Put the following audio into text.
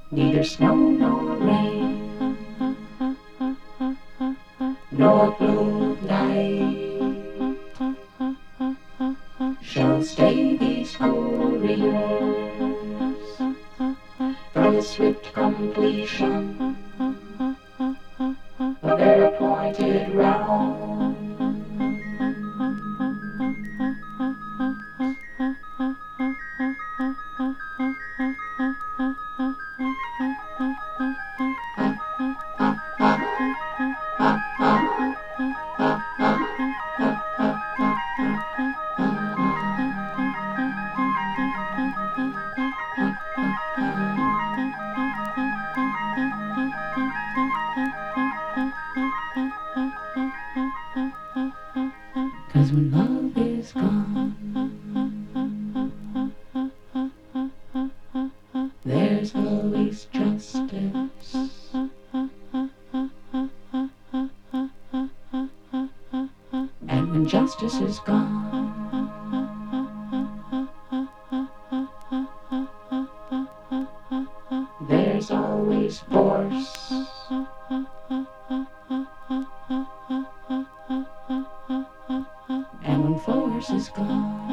neither snow nor rain, nor blue night shall stay these couriers from the swift completion of their appointed round. Cause when love is gone, there's always justice. And when justice is gone, there's always force. And when force is gone,